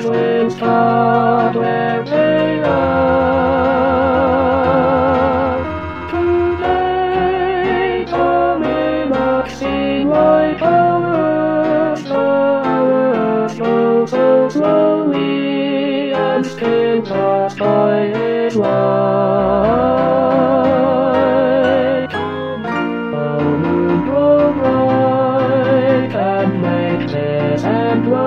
marsh winds start where they are. Today, Tommy Mac seem like hours, go so slowly and skim past by his light. The moon grow bright and make this and